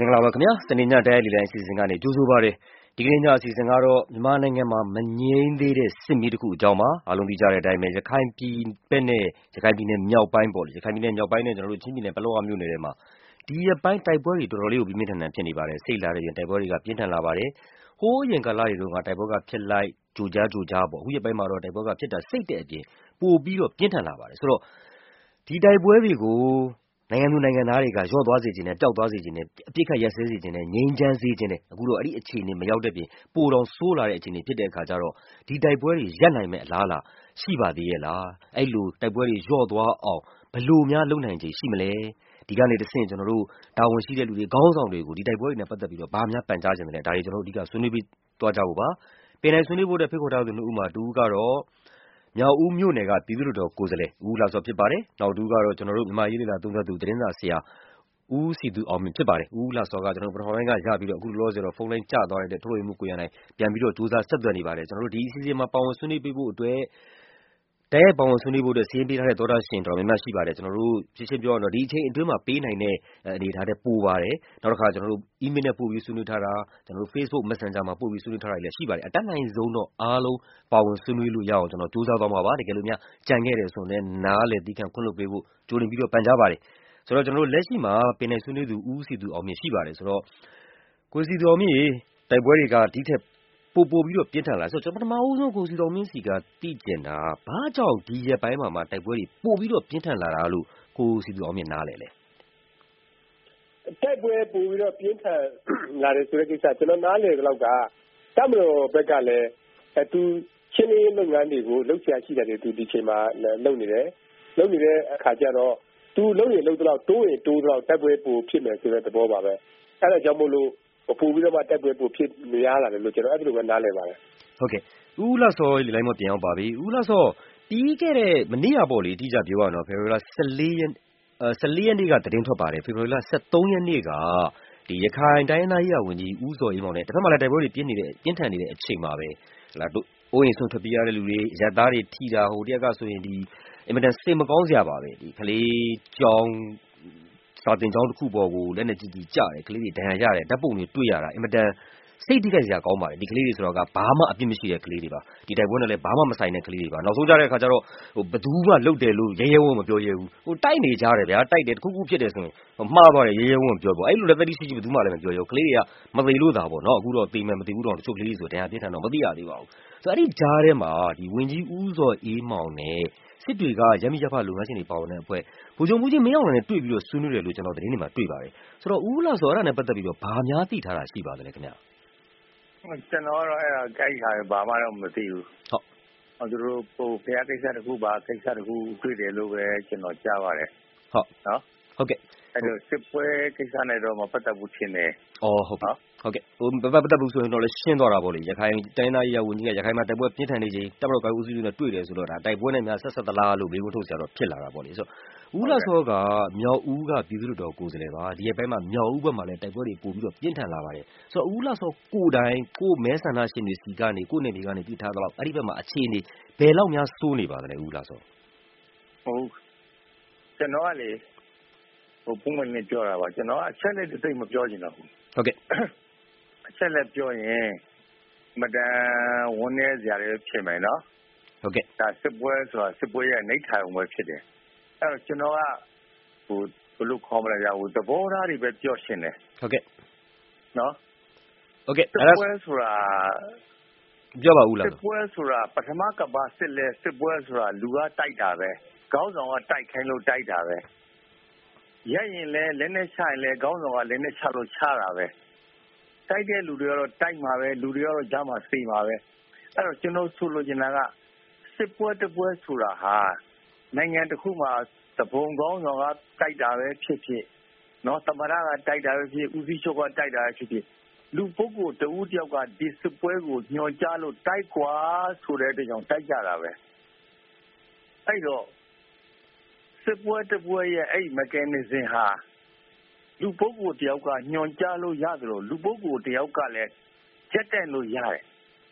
င်္ဂလာပါခင်ဗျာစနေညတိုင်းလီလိုင်းအစီအစဉ်ကနေကြိုဆိုပါရစေဒီကနေ့ညအစီအစဉ်ကတော့မြန်မာနိုင်ငံမှာမငြိမ်းသေးတဲ့စစ်မီးတစ်ခုအကြောင်းပါအားလုံးသိကြတဲ့အတိုင်းပဲရခိုင်ပြည်နဲ့ရခိုင်ပြည်နယ်မြောက်ပိုင်းပေါ့လေရခိုင်ပြည်နယ်မြောက်ပိုင်းနဲ့ကျွန်တော်တို့ချင်းပြည်နယ်ပလောဝမြို့နယ်ထဲမှာဒီရက်ပိုင်းတိုက်ပွဲတွေတော်တော်လေးကိုပြင်းထန်ဖြစ်နေပါတယ်စိတ်လာတဲ့တိုက်ပွဲတွေကပြင်းထန်လာပါတယ်ဟိုးရင်ကာလတွေတုန်းကတိုက်ပွဲကဖြစ်လိုက်ကြိုကြားပေါ့အခုရက်ပိုင်းမှာတော့တိုက်ပွဲကဖြစ်တာစိတ်တဲ့အပြင်ပိုပြီးတော့ပြင်းထန်လာပါတယ်ဆိုတော့ဒီတိုက်ပွဲတွေကိုနိုင်ငံသူနိုင်ငံသားတွေကရော့သွားစေခြင်းနဲ့ပျောက်သွားစေခြင်းနဲ့အပြစ်ခတ်ရက်စဲစေခြင်းနဲ့ငြိမ်းချမ်းစေခြင်းနဲ့အခုတော့အဲ့ဒီအခြေအနေမရောက်တဲ့ပြင်ပိုတောင်ဆိုးလာတဲ့အခြေအနေဖြစ်တဲ့အခါကျတော့ဒီတိုက်ပွဲတွေရပ်နိုင်မဲ့အလားအလာရှိပါသေးရဲ့လားအဲ့လိုတိုက်ပွဲတွေရော့သွားအောင်ဘယ်လိုများလုပ်နိုင်ခြေရှိမလဲဒီကနေတဆင့်ကျွန်တော်တို့တာဝန်ရှိတဲ့လူတွေခေါင်းဆောင်တွေကိုဒီတိုက်ပွဲတွေနဲ့ပတ်သက်ပြီးတော့ဘာများပန်ကြားခြင်းလဲဒါတွေကျွန်တော်တို့အဓိကဆွေးနွေးပြီးသွားကြဖို့ပါပင်နိုင်ဆွေးနွေးဖို့တဲ့ဖိတ်ခေါ်ထားသူနှစ်ဦးမှာတူဦးကတော့မြောက်ဦးမြို့နယ်ကပြည်သူ့လွှတ်တော်ကိုယ်စားလှယ်ဦးလှစောဖြစ်ပါတယ်။နောက်တူကတော့ကျွန်တော်တို့မြန်မာရေးလေလာသုံးသပ်သူသတင်းစာဆရာဦးစီသူအောင်မြင့်ဖြစ်ပါတယ်။ဦးလှစောကကျွန်တော်ပထမပိုင်းကရပြီးတော့အခုလောလောဆယ်တော့ဖုန်းလိုင်းကျသွားတဲ့ထုတ်လွှင့်မှုကိုရနိုင်ပြန်ပြီးတော့စူးစမ်းဆက်သွယ်နေပါတယ်။ကျွန်တော်တို့ဒီအစီအစဉ်မှာပါဝင်ဆွေးနွေးပေးဖို့အတွက်တဲပေါဝင်ဆွေးနွေးဖို့အတွက်စီးရင်ပေးထားတဲ့သောတာရှင်တော်များများရှိပါတယ်ကျွန်တော်တို့ရှင်းရှင်းပြောရတော့ဒီအချိန်အတွင်းမှာပေးနိုင်တဲ့အနေအထားတွေပိုပါတယ်နောက်တစ်ခါကျွန်တော်တို့ email နဲ့ပို့ပြီးဆွေးနွေးထားတာကျွန်တော်တို့ Facebook Messenger မှာပို့ပြီးဆွေးနွေးထားတာလည်းရှိပါတယ်အတက်နိုင်ဆုံးတော့အားလုံးပါဝင်ဆွေးနွေးလို့ရအောင်ကျွန်တော်စူးစမ်းသွားမှာပါတကယ်လို့များကြံခဲ့တယ်ဆိုရင်နားလေတီးခံခွင့်လုပ်ပေးဖို့ကြိုတင်ပြီးတော့ပန်ကြားပါတယ်ဆိုတော့ကျွန်တော်တို့လက်ရှိမှာပင်နိုင်ဆွေးနွေးသူဦးစီသူအောင်မြင့်ရှိပါတယ်ဆိုတော့ကိုစီသူအောင်မြင့်တိုက်ပွဲတွေကဒီထက်ပိုပြီးတော့ပြင်းထန်လာဆိုတော့ကျွန်တော်ပထမဦးဆုံးကိုစီတော်မင်းစီကတိကျင်တာဘာကြောင့်ဒီရက်ပိုင်းမှာတိုက်ပွဲတွေပိုပြီးတော့ပြင်းထန်လာတာလို့ကိုစီတော်မင်းနားလဲတိုက်ပွဲပိုပြီးတော့ပြင်းထန်လာတယ်ဆိုတဲ့ကိစ္စကျွန်တော်နားလဲတော့ကတမတော်ဘက်ကလည်းသူချင်းလေးလုပ်ငန်းတွေကိုလှုပ်ရှားရှိတယ်သူဒီချိန်မှာလုပ်နေတယ်လုပ်နေတဲ့အခါကျတော့သူလုပ်ရင်လုပ်တော့တိုးရင်တိုးတော့တိုက်ပွဲပိုဖြစ်မယ်ဆိုတဲ့သဘောပါပဲအဲဒါကြောင့်မို့လို့ပိုပြီးတော့မှတိုက်ပွဲပိုဖြစ်များလာတယ်လို့ကျွန်တော်အဲ့ဒီလိုပဲနားလဲပါတယ်ဟုတ်ကဲ့ဦးလှစောလေးလိုင်းမပြန်အောင်ပါပြီဦးလှစောပြီးခဲ့တဲ့မနေ့ကပေါ့လေတိကျပြောရအောင်ဖေဖော်ဝါရီလ14ရက်နေ့ကသတင်းထွက်ပါတယ်ဖေဖော်ဝါရီလ13ရက်နေ့ကဒီရခိုင်တိုင်းသားရေးဝန်ကြီးဦးစောအေးမောင်နဲ့တစ်ဖက်မှာလည်းတိုက်ပွဲတွေပြင်းထန်နေတဲ့အချိန်မှာပဲဟလာတို့အိုးရင်ဆုံးထွက်ပြေးရတဲ့လူတွေရက်သားတွေထိတာဟိုတရက်ကဆိုရင်ဒီအင်မတန်စိတ်မကောင်းစရာပါပဲဒီကလေးကြောင်စာတင်ကြောင်းတစ်ခုပေါ်ကိုလက်နဲ့ကြည့်ကြတယ်ကလေးတွေဒဏ်ရာရတယ်ဓာတ်ပုံတွေတွေ့ရတာအင်မတန်စိတ်ထိခိုက်စရာကောင်းပါတယ်ဒီကလေးတွေဆိုတော့ကဘာမှအပြစ်မရှိတဲ့ကလေးတွေပါဒီတိုက်ပွဲနဲ့လည်းဘာမှမဆိုင်တဲ့ကလေးတွေပါနောက်ဆုံးကြတဲ့အခါကျတော့ဘသူမှလုတ်တယ်လို့ရဲရဲဝံ့မပြောရဲဘူးတိုက်နေကြတယ်ဗျာတိုက်တယ်တခုခုဖြစ်တယ်ဆိုရင်မှားသွားတယ်ရဲရဲဝံ့ပြောပေါ့အဲ့လိုလည်းတတိရှိရှိဘသူမှလည်းမပြောရဲဘူးကလေးတွေကမသိလို့သာပေါ့နော်အခုတော့သိမယ်မသိဘူးတော့တချို့ကလေးတွေဆိုတရားပြင်းထန်တော့မသိရသေးပါဘူးဆိုတော့အဲ့ဒီကြားထဲမှာဒီဝင်ကြီးဦးစောအေးမောင်နဲ့စစ်တွေကရမီရဖလုပ်ငန်းရှင်တွေပါဝင်တဲ့အဖွဲ့ဗိုလ်ချုပ်မှုကြီးမင်းအောင်လှိုင်နဲ့တွေ့ပြီးတော့ဆွေးနွေးတယ်လို့ကျွန်တော်သတင်းတွေမှာတွေ့ပါတယ်ဆိုတော့ဦးလှစောအဲ့ဒါနဲ့ပတ်သက်ပြီးတော့ဘာများသိထားတာရှိပါသလဲခင်ဗျကျွန်တော်ကတော့အဲ့ဒါကြိုက်တာဘာမှတော့မသိဘူးဟုတ်သူတို့ဟိုဖျားကိစ္စတခုပါကိစ္စတခုတွေ့တယ်လို့ပဲကျွန်တော်ကြားပါတယ်ဟုတ်နော်ဟုတ်ကဲ့အဲ့တော့စစ်ပွဲကိစ္စနဲ့တော့မပတ်သက်ဘူးထင်တယ်ဟုတ်ကဲ့ဟုတ်ကဲ့ဟိုပတ်သက်ဘူးဆိုရင်တော့လည်းရှင်းသွားတာပေါ့လေရခိုင်တိုင်းသားရေးဝန်ကြီးကရခိုင်မှာတိုက်ပွဲပြင်းထန်နေချိန်တပ်မတော်ကာကွယ်ဦးစီးသူနဲ့တွေ့တယ်ဆိုတော့ဒါတိုက်ပွဲနဲ့များဆက်ဆက်သလားလို့မေးခွန်းထုတ်ကြတော့ဖြစ်လာတာပေါ့လေဆိုတော့ဦးလှစောကမြောက်ဦးကပြည်သူ့တော်ကိုယ်စားလှယ်ပါဒီရက်ပိုင်းမှာမြောက်ဦးဘက်မှာလည်းတိုက်ပွဲတွေပို့ပြီးတော့ပြင်းထန်လာပါတယ်ဆိုတော့ဦးလှစောကိုယ်တိုင်ကိုမဲဆန္ဒရှင်တွေစီကနေကိုနေပြည်ကနေပြထားတော့အဲ့ဒီဘက်မှာအခြေအနေဘယ်လောက်များစိုးနေပါသလဲဦးလှစောဟုတ်ကျွန်တော်ကလေဟိုပုံမှန်နဲ့ပြောတာပါကျွန်တော်အချက်လက်တိတ်မပြောချင်တော့ဘူးဟုတ်ကဲ့အချက်လက်ပြောရင်မတန်ဝန်းနေစရာတွေဖြစ်မယ်နော်ဟုတ်ကဲ့ဒါစစ်ပွဲဆိုတာစစ်ပွဲရဲ့နှိပ်ထိုင်ဝင်ဖြစ်တယ်အဲ့တော့ကျွန်တော်ကဟိုဘယ်လိုခေါ်မလဲကြာဟိုသဘောထားတွေပဲပြောရှင်းတယ်ဟုတ်ကဲ့နော်ဟုတ်ကဲ့စစ်ပွဲဆိုတာပြောပါဦးလားစစ်ပွဲဆိုတာပထမကမ္ဘာစစ်လဲစစ်ပွဲဆိုတာလူကတိုက်တာပဲခေါင်းဆောင်ကတိုက်ခိုင်းလို့တိုက်တာပဲရရင်လဲလက်နဲ့ချရင်လဲခေါင်းဆောင်ကလက်နဲ့ချလို့ချတာပဲတိုက်တဲ့လူတွေကတော့တိုက်မှာပဲလူတွေကတော့ကြားမှာစိတ်မှာပဲအဲ့တော့ကျွန်တော်ဆိုလိုချင်တာကစစ်ပွဲတပွဲဆိုတာဟာနိုင်ငံတစ်ခုမှာသဘုံခေါင်းဆောင်ကတိုက်တာပဲဖြစ်ဖြစ်နော်သမရကတိုက်တာပဲဖြစ်ဦးစီးချုပ်ကတိုက်တာပဲဖြစ်ဖြစ်လူပုဂ္ဂိုလ်တဦးတယောက်ကဒီစစ်ပွဲကိုညှော်ကြားလို့တိုက်ကွာဆိုတဲ့အတွက်ကြောင့်တိုက်ကြတာပဲအဲ့တော့စစ်ပွဲတပွဲရဲ့အဲ့ mechanism ဟာလူပုဂ္ဂိုလ်တယောက်ကညွှန်ကြားလို့ရတယ်လို့လူပုဂ္ဂိုလ်တယောက်ကလည်းကြက်တက်လို့ရတယ်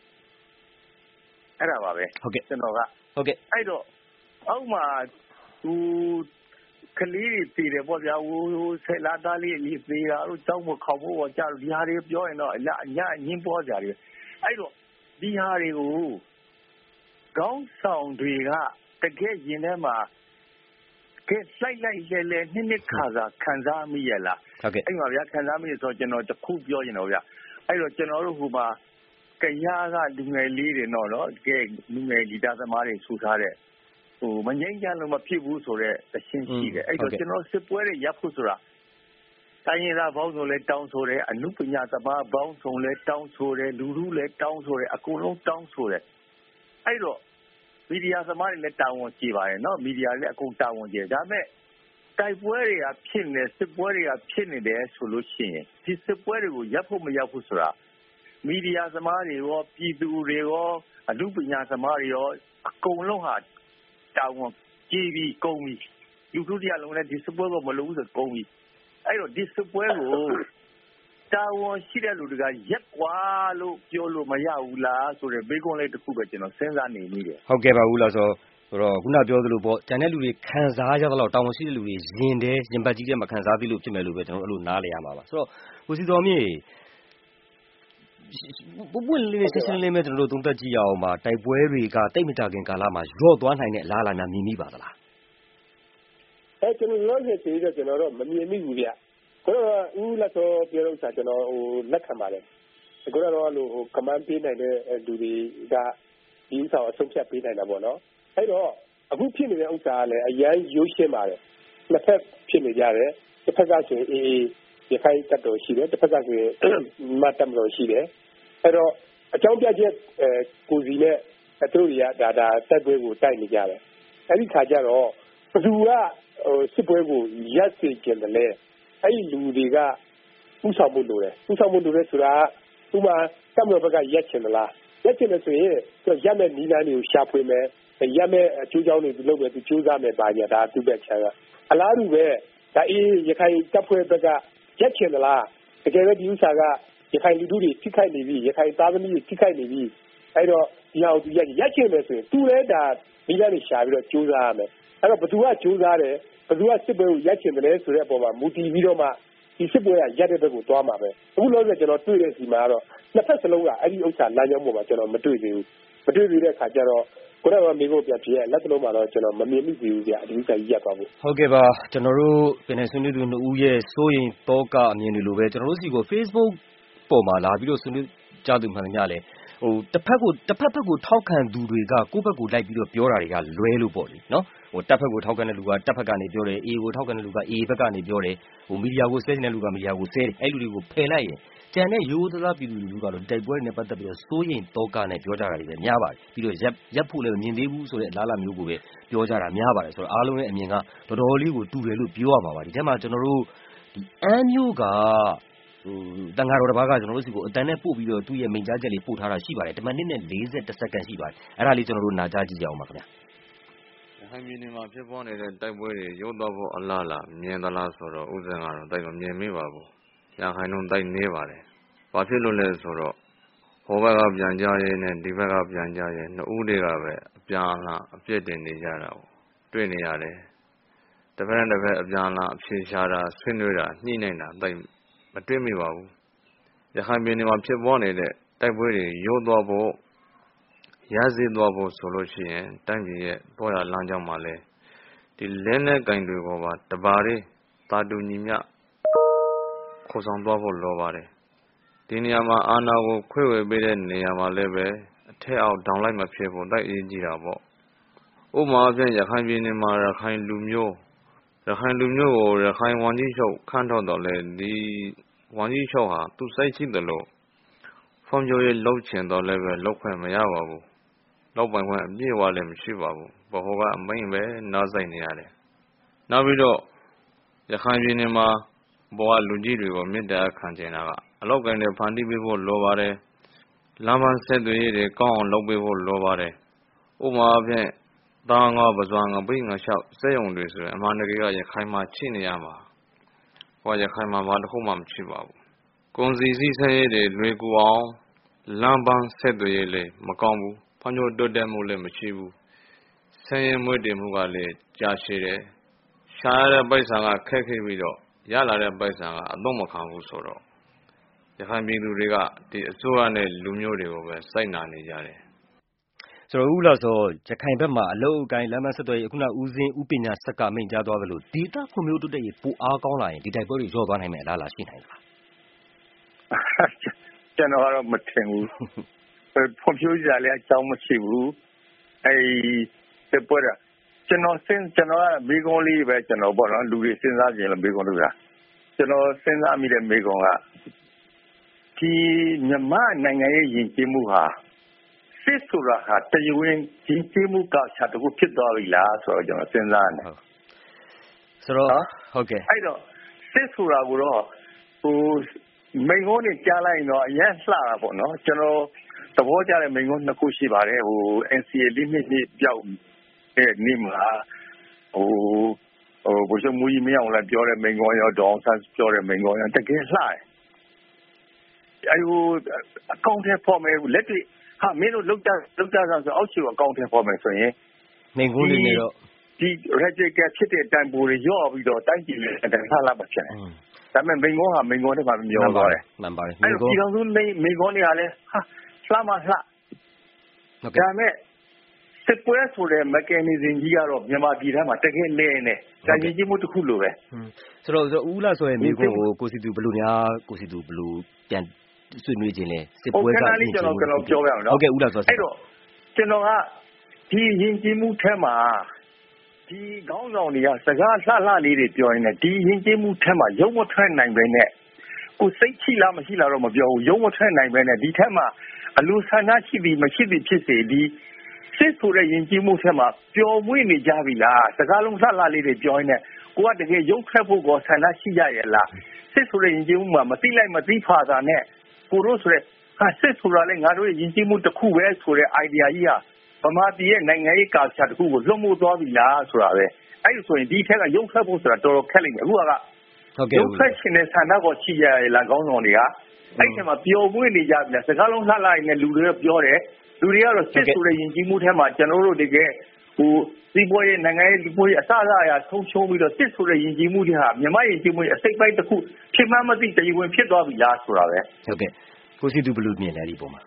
အဲ့ဒါပါပဲဟုတ်ကဲ့ကျွန်တော်ကဟုတ်ကဲ့အဲ့တော့အောက်မှာသူခကလေးတွေတည်တယ်ပေါ့ဗျာဟိုဆယ်လာသားလေးလေးသေးတာတို့တောင်းမခေါဖို့ပေါ့ကြာဒီဟာတွေပြောရင်တော့ညညင်းပေါ်ကြတယ်အဲ့တော့ဒီဟာတွေကိုကောင်းဆောင်တွေကတကယ်ရင်ထဲမှာကဲလိုက်လဲနှစ်ခါစားခံစားမိရလားအဲ့မှာဗျာခံစားမိရဆိုကျွန်တော်တခုပြောရင်တော့ဗျာအဲ့တော့ကျွန်တော်တို့ဟိုမှာကရားကလူငယ်လေးတွေတော့တကယ်လူငယ်ဂီတသမားတွေဆူထားတဲ့ဟိုမငိမ့်ကြလို့မဖြစ်ဘူးဆိုတော့အရှင်းရှိတယ်အဲ့တော့ကျွန်တော်စစ်ပွဲတွေရပ်ဖို့ဆိုတာတိုင်းရင်းသားဘောင်းဆိုလဲတောင်းဆိုတယ်အနုပညာသမားဘောင်းဆိုလဲတောင်းဆိုတယ်လူလူလဲတောင်းဆိုတယ်အကုန်လုံးတောင်းဆိုတယ်အဲ့တော့မီဒီယာသမားတွေလည်းတာဝန်ကျေပါတယ်နော်မီဒီယာလည်းအကုန်တာဝန်ကျေဒါပေမဲ့တိုက်ပွဲတွေကဖြစ်နေစစ်ပွဲတွေကဖြစ်နေတယ်ဆိုလို့ရှိရင်ဒီစစ်ပွဲတွေကိုရပ်ဖို့မရပ်ဖို့ဆိုတာမီဒီယာသမားတွေရောပြည်သူတွေရောအနုပညာသမားတွေရောအကုန်လုံးဟာတာဝန်ကျေပြီးကုန်ပြီလူထုတရားလုံးလည်းဒီစစ်ပွဲကိုမလုပ်ဘူးဆိုကုန်ပြီအဲ့တော့ဒီစစ်ပွဲကိုတာဝန်ရှိတဲ့လူတွေကရက်ကွာလို့ပြောလို့မရဘူးလားဆိုတဲ့ဘေးကွန်းလေးတစ်ခုပဲကျွန်တော်စဉ်းစားနေမိတယ်ဟုတ်ကဲ့ပါဦးလားဆိုတော့ခုနပြောသလိုပေါ့ကျန်တဲ့လူတွေခံစားရတော့တာဝန်ရှိတဲ့လူတွေရင်ပတ်ကြီးတဲ့မခံစားသေးလို့ဖြစ်မယ်လို့ပဲကျွန်တော်အဲ့လိုနားလည်ရမှာပါဆိုတော့ကိုစီတော်မြင့်ပွင့်လေးရှင်းလင်းမဲ့ကျွန်တော်တို့သုံးသပ်ကြည့်ရအောင်ပါတိုက်ပွဲတွေကတိတ်မကြခင်ကာလမှာရော့သွားနိုင်တဲ့အလားအလာများမြင်မိပါသလားကျွန်တော်ရော့ရစီတော့ကျွန်တော်တော့မမြင်မိဘူးဗျကိုတော့ဦးလက်စောပြောလို့ကျွန်တော်ဟိုလက်ခံပါတယ်ကိုတော့လို့ဟိုကမန်းပေးနိုင်တဲ့လူတွေကဒီဥစ္စာကိုအဆုံးဖြတ်ပေးနိုင်တာပေါ့နော်အဲ့တော့အခုဖြစ်နေတဲ့ဥစ္စာကလည်းအရန်ရိုးရှင်းပါတယ်နှစ်ဖက်ဖြစ်နေကြတယ်တစ်ဖက်ကဆိုရင်အေးရခိုင်တပ်တော်ရှိတယ်တစ်ဖက်ကဆိုရင်မတ်တပ်တော်ရှိတယ်အဲ့တော့အကြောင်းပြချက်ကိုစီနဲ့အတူရဒါတိုက်ပွဲကိုတိုက်နေကြတယ်အဲ့ဒီခါကျတော့ဘယ်သူကစစ်ပွဲကိုရပ်စေကျင်တယ်လဲအဲ့ဒီလူတွေကဥဆောင်မှုလိုတယ်ဥဆောင်မှုလိုတယ်ဆိုတာဥမာတပ်မတော်ဘက်ကရက်ချင်သလားရက်ချင်တယ်ဆိုရင်သူရက်မဲ့နီးလန်းတွေကိုရှာဖွေမယ်ရက်မဲ့အကျိုးကြောင့်တွေသူလုပ်မယ်သူစူးစမ်းမယ်ပါညာဒါသူ့ဘက်ချမ်းကအလားတူပဲဒါအေးရခိုင်တပ်ဖွဲ့ဘက်ကရက်ချင်သလားတကယ်ပဲဒီဥစ္စာကရခိုင်လူထုတွေထိခိုက်နေပြီရခိုင်သားသမီးတွေထိခိုက်နေပြီအဲ့တော့ဒီဟာကိုသူရက်ချင်မယ်ဆိုရင်သူလည်းဒါနီးလန်းတွေရှာပြီးတော့စူးစမ်းရမယ်အဲ့တော့ဘသူကစူးစမ်းတယ်ဘသူကစစ်ပွဲကိုရက်ချင်တယ်ဆိုတဲ့အပေါ်မှာမူတည်ပြီးတော့မှဒီစစ်ပွဲကရက်တဲ့ဘက်ကိုသွားမှာပဲအခုလို့ဆိုကျွန်တော်တွေ့တဲ့စီမှာတော့နှစ်ဖက်စလုံးကအဲ့ဒီဥစ္စာလမ်းကြောင်းပေါ်မှာကျွန်တော်မတွေ့သေးဘူးမတွေ့သေးတဲ့အခါကျတော့ကိုယ်တော့မိဖို့ပြန်ပြည့်လက်စလုံးမှာတော့ကျွန်တော်မမြင်မိသေးဘူးဗျအဒီဥစ္စာကြီးရက်သွားဖို့ဟုတ်ကဲ့ပါကျွန်တော်တို့ပင်နယ်ဆွေးနွေးသူ2ဦးရဲ့စိုးရင်တောကအမြင်တွေလိုပဲကျွန်တော်တို့စီကို Facebook ပေါ်မှာလာပြီးတော့ဆွေးနွေးကြသူမှန်များလဲဟိုတစ်ဖက်ဘက်ကိုထောက်ခံသူတွေကကိုယ့်ဘက်ကိုလိုက်ပြီးတော့ပြောတာတွေကလွဲလို့ပေါ့လေနော်ဟိုတပ်ဖက်ကိုထောက်ခံတဲ့လူကတပ်ဖက်ကနေပြောတယ် A ကိုထောက်ခံတဲ့လူက A ဘက်ကနေပြောတယ်ဟိုမီဒီယာကိုဆဲနေတဲ့လူကမီဒီယာကိုဆဲတယ်အဲ့လူတွေကိုဖယ်လိုက်ရင်ကျန်တဲ့ရိုးသားပြည်သူလူထုကတော့တိုက်ပွဲနဲ့ပတ်သက်ပြီးတော့စိုးရိမ်တောကနဲ့ပြောကြတာတွေပဲများပါတယ်ပြီးတော့ရပ်ဖို့လည်းမြင်သေးဘူးဆိုတဲ့အလားအလာမျိုးကိုပဲပြောကြတာများပါတယ်ဆိုတော့အားလုံးရဲ့အမြင်ကတော်တော်လေးကိုတူတယ်လို့ပြောရမှာပါဒီထဲမှာကျွန်တော်တို့ဒီအမ်းမျိုးကဟိုတန်ဃာတော်တစ်ပါးကကျွန်တော်တို့စီကိုအတန်နဲ့ပို့ပြီးတော့သူ့ရဲ့မိန့်ကြားချက်လေးပို့ထားတာရှိပါတယ်10မိနစ်နဲ့40စက္ကန့်ရှိပါတယ်အဲ့ဒါလေးကျွန်တော်တို့နာကြားကြည့်ကြအောင်ပါခင်ဗျာဟိုင်းပြည်နယ်မှာဖြစ်ပေါ်နေတဲ့တိုက်ပွဲတွေရုပ်တော့ဖို့အလားလားမြင်သလားဆိုတော့ဥစဉ်ကတော့တိုက်မမြင်မိပါဘူး။ရခိုင်လုံးတိုက်နေပါတယ်။ဘာဖြစ်လို့လဲဆိုတော့ဟိုဘက်ကပြန်ကြရဲနဲ့ဒီဘက်ကပြန်ကြရဲနှစ်ဦးတွေကပဲအပြန်အလှအပြစ်တင်နေကြတာကိုတွေ့နေရတယ်။တစ်ဖက်နဲ့တစ်ဖက်အပြန်အလှအဖြေရှာတာဆွေးနွေးတာညှိနှိုင်းတာတိုက်မတွေ့မိပါဘူး။ရခိုင်ပြည်နယ်မှာဖြစ်ပေါ်နေတဲ့တိုက်ပွဲတွေရုပ်တော့ဖို့ရစေသွားဖို့ဆိုလို့ရှိရင်တိုင်းပြည်ရဲ့ပေါ်ရလမ်းကြောင်းမှာလဲဒီလဲနဲ့ကင်တွေကိုပါတပါးလေးတာတူညီမြခေါ်ဆောင်သွားဖို့လိုပါတယ်ဒီနေရာမှာအာဏာကိုခွဲဝေပေးတဲ့နေရာမှာလည်းပဲအထက်အောက်ဒေါင်လိုက်မဖြစ်ဖို့တိုက်အရေးကြီးတာပေါ့ဥပမာအပြင်ရခိုင်ပြည်နယ်မှာရခိုင်လူမျိုးကိုရခိုင်ဝန်ကြီးချုပ်ခန့်ထုတ်တော့လေဒီဝန်ကြီးချုပ်ဟာသူစိတ်ရှိတယ်လို့ဖွံ့ဖြိုးရေးလုပ်ချင်တော့လည်းပဲလုပ်ခွင့်မရပါဘူးလောက်ပိုင်ခွင့်အပြည့်အဝလည်းမရှိပါဘူးဘဟိုကအမိန်ပဲနားဆိုင်နေရတယ်နောက်ပြီးတော့ရခိုင်ပြည်နယ်မှာဘောကလူကြီးတွေကိုမေတ္တာခံချင်တာကအလောက်ကိုင်းနဲ့ဖန်တီးပေးဖို့လိုပါတယ်လမ်းမဆက်သွယ်ရေးတွေကောင်းအောင်လုပ်ပေးဖို့လိုပါတယ်ဥပမာအဖြစ်တာငါပဇွာငါပိငါလျှောက်စက်ရုံတွေဆိုရင်အမှန်တကယ်ကရခိုင်မှာချိနေရမှာဟောရခိုင်မှာဘာတစ်ခုမှမရှိပါဘူးကုန်စည်စည်းစိမ်ရေးတွေလွယ်ကူအောင်လမ်းပန်းဆက်သွယ်ရေးလည်းမကောင်းဘူးဖွံ့ဖြိုးတိုးတက်မှုလည်းမရှိဘူးဆင်းရဲမွဲတေမှုကလည်းကြာရှည်တယ်ရှာရတဲ့ပိုက်ဆံကခက်ခဲပြီးတော့ရလာတဲ့ပိုက်ဆံကအတော့မခံဘူးဆိုတော့ရခိုင်ပြည်သူတွေကဒီအစိုးရနဲ့လူမျိုးတွေကိုပဲစိုက်နာနေကြတယ်ဆိုတော့ဦးလာစောရခိုင်ဘက်မှာအလုတ်အကိုင်းလမ်းမဆက်သွယ်ရေးခုနဦးစင်းဦးပညာဆက်ကမိန့်ကြားသွားသလိုဒေတာဖွံ့ဖြိုးတိုးတက်ရေးပိုအားကောင်းလာရင်ဒီတိုက်ပွဲတွေရော့သွားနိုင်မယ်အလားအလာရှိနိုင်လားကျွန်တော်ကတော့မထင်ဘူးဖွံ့ဖြိုးကြလည်းအကြောင်းမရှိဘူးတိုက်ပွဲတာကျွန်တော်ကမိကုံးလေးပဲကျွန်တော်ပေါ့နော်လူတွေစဉ်းစားကြရင်လည်းမိကုံးလို့တာကျွန်တော်စဉ်းစားမိတဲ့မိကုံးကဒီမြန်မာနိုင်ငံရဲ့ယဉ်ကျေးမှုဟာစစ်ဆိုတာဟာတရားဝင်ယဉ်ကျေးမှုကစားတခုဖြစ်သွားပြီလားဆိုတော့ကျွန်တော်စဉ်းစားနေဆိုတော့ဟုတ်ကဲ့အဲ့တော့စစ်ဆိုတာကိုတော့မိကုံးနဲ့ကြားလိုက်ရင်တော့အရင်လှတာပေါ့နော်ကျွန်တော်သဘောကျတဲ့မိကုံးနှစ်ခုရှိပါတယ်NCA လေးနှစ်ပြောက်နေမှာဘုရားမူကြီးမင်းအောင်လည်းပြောတဲ့မိန်ကောင်းရောဒေါအောင်ဆန်းပြောတဲ့မိန်ကောင်းရောတကယ်လှတယ်အကောင့်ထဲပေါ်မယ်လက်တွေ့မင်းတို့လောက်ကြဆိုအောက်ခြေကိုအကောင့်ထဲပေါ်မယ်ဆိုရင်မိန်ကောင်းတွေနဲ့တော့ဒီ radical ဖြစ်တဲ့အတိုင်းပိုတွေရော့ပြီးတော့တိုင်းပြည်နဲ့တန်ဆာလာပါဖြစ်တယ်ဒါပေမဲ့မိန်ကောင်းဟာမိန်ကောင်းတွေမှာမျောသွားတယ်မှန်ပါတယ်အဲ့တော့ဒီကောင်စုမိန်ကောင်းတွေကလည်းလှမလှဒါပေမဲ့စစ်ပွဲဆိုတဲ့ mechanism ကြီးကတော့မြန်မာပြည်ထဲမှာတကယ်လဲနေဒါရင်ကြီးမှုတစ်ခုလိုပဲဆိုတော့ဦးလာဆိုရင်မိကိုကိုစီတူဘလူများကိုစီတူဘလူပြန်ဆွေးနွေးခြင်းလဲစစ်ပွဲကကျွန်တော်ပြောရအောင်နော်ဟုတ်ကဲ့ဦးလာဆိုအဲ့တော့ကျွန်တော်ကဒီရင်ကြီးမှုထဲမှာဒီခေါင်းဆောင်တွေကစကားလှလေးတွေပြောနေတယ်ဒီရင်ကြီးမှုထဲမှာရုံမထွက်နိုင်ပဲနဲ့ကိုစိတ်ချိလားမရှိလားတော့မပြောဘူးရုံမထွက်နိုင်ပဲနဲ့ဒီထဲမှာအလိုဆန္ဒရှိသည်မရှိသည်ဖြစ်စေဒီစစ်ဆိုတဲ့ယဉ်ကျေးမှုထဲမှာပျော်မွေ့နေကြပြီလားစကားလုံးလှလေးတွေပြောနေကိုကတကယ်ရုပ်ထွက်ဖို့ကိုဆန္ဒရှိကြရဲ့လားစစ်ဆိုတဲ့ယဉ်ကျေးမှုမှာမသိလိုက်မသိဖာတာနဲ့ကိုတို့ဆိုတဲ့စစ်ဆိုတာလေငါတို့ရဲ့ယဉ်ကျေးမှုတစ်ခုပဲဆိုတဲ့ idea ကြီးဟာဗမာပြည်ရဲ့နိုင်ငံရေးကာချာတစ်ခုကိုလွတ်မို့သွားပြီလားဆိုတာပဲအဲ့ဒီဆိုရင်ဒီထက်ကရုပ်ထွက်ဖို့ဆိုတာတော်တော်ခက်လိမ့်မယ်အခုကရုပ်ထွက်ခြင်းနဲ့ဆန္ဒကိုရှိကြရဲ့လားကောင်းဆောင်တွေကအဲ့ဒီမှာပျော်မွေ့နေကြပြီလားစကားလုံးလှလိုက်နဲ့လူတွေပြောတယ်လူတွေကတော့စစ်ဆိုတဲ့ယဉ်ကျေးမှုထဲမှာကျွန်တော်တို့တကယ်စီးပွားရေးနိုင်ငံရေးလူမျိုးရေးအစအရာဆုံးရှုံးပြီးတော့စစ်ဆိုတဲ့ယဉ်ကျေးမှုတွေဟာမြန်မာယဉ်ကျေးမှုရဲ့အစိတ်ပိုင်းတစ်ခုဖြစ်မှမသိတရားဝင်ဖြစ်သွားပြီလားဆိုတာပဲဟုတ်ကဲ့ကိုစီတူဘလူမြင်တယ်ဒီပုံမှာ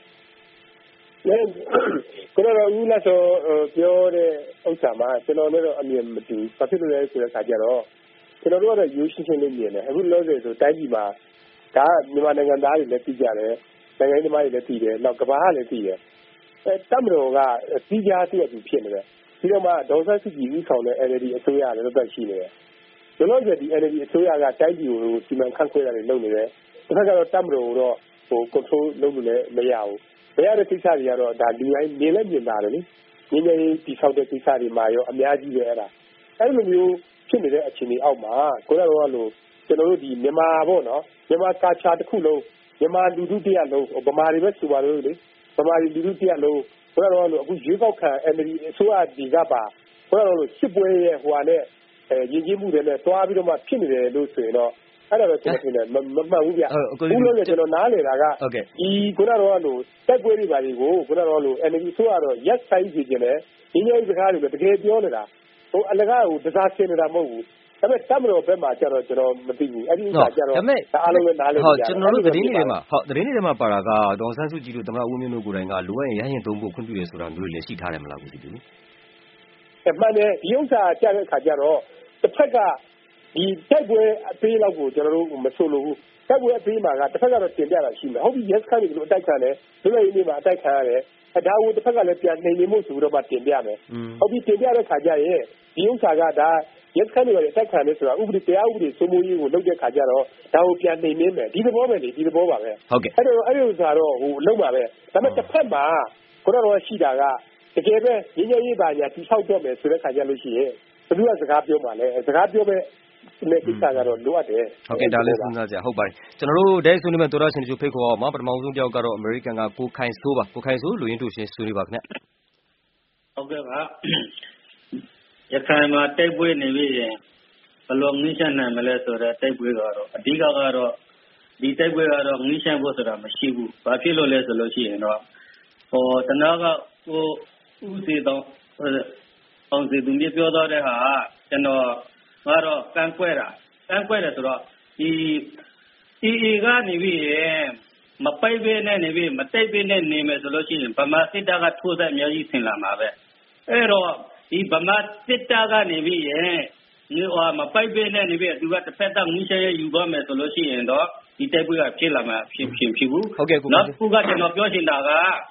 ကိုတော့ဦးလာဆိုပြောတဲ့ဥစ္စာမှာကျွန်တော်လည်းတော့အမြင်မတူဘာဖြစ်လို့လဲဆိုတဲ့အခါကျတော့ကျွန်တော်တို့ကတော့ရိုးရှင်းရှင်းလေးမြင်တယ်အခုလို့ဆိုတိုင်းပြည်မှာဒါမြန်မာနိုင်ငံသားတွေလည်းသိကြတယ်နိုင်ငံရေးသမားတွေလည်းသိတယ်နောက်ကမ္ဘာကလည်းသိတယ်တပ်မတော်ကပြီးကြားတည့်အတူဖြစ်နေတယ်ပြီးတော့မှဒေါ်ဆန်းစုကြည်ဦးဆောင်တဲ့ NLD အစိုးရလည်းတော့ရှိနေတယ်ကျွန်တော်တို့ဒီ NLD အစိုးရကတိုင်းပြည်ကိုစီမံခန့်ခွဲတာတွေလုပ်နေတယ်တစ်ခါကတော့တပ်မတော်တော့control လုပ်လို့လည်းမရဘူးမရတဲ့ကိစ္စတွေကတော့ဒါလူတိုင်းမြင်လည်းမြင်တာတယ်လေငင်းငင်းတိဆောက်တဲ့ကိစ္စတွေမှာရောအများကြီးပဲအဲ့လိုမျိုးဖြစ်နေတဲ့အခြေအနေအောက်မှာကိုယ်တော်ကလို့ကျွန်တော်တို့ဒီမြန်မာပေါ့နော်မြန်မာကာချာတစ်ခုလုံးမြန်မာလူထုတရားလုံးဗမာတွေပဲဆိုပါလို့လေဗမာလူထုတရားလုံးဘယ်တော့လို့အခုရွေးကောက်ခံ NLD အစိုးရဒီကပါဘယ်တော့လို့စစ်ပွဲရဲ့ဟိုဟာနဲ့ရင်းကြီးမှုတွေနဲ့တွားပြီးတော့မှဖြစ်နေတယ်လို့ဆိုရင်တော့အဲ့ဒါတော့ကျွန်တော်ထင်တယ်မမှန်ဘူးဗျအခုလို့ကျွန်တော်နားလည်တာကဒီခုနကတော့လို့တက်ပွဲတွေပါတွေကိုခုနကတော့လို့ NLD အစိုးရတော့ရက်ဆိုင်စီကျင်တယ်ရင်းကြီးစကားတွေပဲတကယ်ပြောနေတာအလကားကိုတစားရှင်းနေတာမဟုတ်ဘူးဒါပေမဲ့တပ်မတော်ဘက်မှာကျတော့ကျွန်တော်မသိဘူးအဲ့ဒီဥစ္စာကျတော့အားလုံးလည်းနားလည်ကြတယ်ကျွန်တော်တို့သတင်းတွေထဲမှာပါတာကဒေါ်ဆန်းစုကြည်တို့သမ္မတဦးမြင့်တို့ကိုယ်တိုင်ကလိုအပ်ရင်ရရင်သုံးဖို့ခွင့်ပြုရဆိုတာမျိုးတွေလည်းရှိထားတယ်မလားကိုစီတူမှန်တယ်ဒီဥစ္စာကြားတဲ့အခါကျတော့တစ်ဖက်ကဒီတိုက်ပွဲအသေးလောက်ကိုကျွန်တော်တို့မဆိုလို့ဘူးတိုက်ပွဲအသေးမှာကတစ်ဖက်ကတော့တင်ပြတာရှိမယ်ဟုတ်ပြီ yes ခိုင်းတယ်လို့အတိုက်ခံတယ်လူ့ရဲ့အင်းမှာအတိုက်ခံရတယ်ဒါကိုတစ်ဖက်ကလည်းပြန်နှိမ်နေမှုဆိုတော့မှတင်ပြမယ်ဟုတ်ပြီတင်ပြတဲ့ခါကျရင်ဒီဥစ္စာကဒါ yes ခိုင်းတယ်အတိုက်ခံတယ်ဆိုတာဥပဒေတရားဥပဒေစိုးမိုးရေးကိုလုပ်တဲ့ခါကျတော့ဒါကိုပြန်နှိမ်နေမယ်ဒီသဘောပဲလေဒီသဘောပါပဲဟုတ်ကဲ့အဲ့တော့အဲ့ဒီဥစ္စာတော့လုံးပါပဲဒါပေမဲ့တစ်ဖက်မှာကိုတော့ရှိတာကတကယ်ပဲရင်းရေးပါညာတိဆောက်တော့မယ်ဆိုတဲ့ခါကျလို့ရှိရင်ဘယ်သူကစကားပြောမှလဲစကားပြောမဲ့ဒီကိစ္စကတော့လိုအပ်တယ်ဟုတ်ကဲ့ဒါလည်းစဉ်းစားကြဟုတ်ပါတယ်ကျွန်တော်တို့ဒဲဆွေးနွေးမဲ့တော်ရရှင်တို့ဖိတ်ခေါ်အောင်ပါပထမဆုံးပြောက်ကတော့အမေရိကန်ကကိုခိုင်ဆိုးပါကိုခိုင်ဆိုးလူရင်းတို့ရှင်ဆွေးနွေးပါခင်ဗျဟုတ်ကဲ့ပါရခိုင်မှာတိုက်ပွဲနေပြီရင်ဘယ်လိုငင်းချနိုင်မလဲဆိုတော့တိုက်ပွဲကတော့အဓိကကတော့ဒီတိုက်ပွဲကတော့ငင်းချဖို့ဆိုတာမရှိဘူးဘာဖြစ်လို့လဲဆိုလို့ရှိရင်တော့တနာကဦးစီတော့အောင်စီသူမြေပြောတော့တဲ့ဟာကျွန်တော် ngaro kankwera sura iga ni bi mapaibe ne ni bi mataibe ne ni me so lo shin Bama Sita ga thu sa mya ji sin la ma be ero I Bama Sita ga ni bi ni mapaibe ne ni bi tu ga tepet ta ngi che yu ba me so lo shin do di tai pwe ga phit la ma phit bu no ku ga jano pyo shin da ga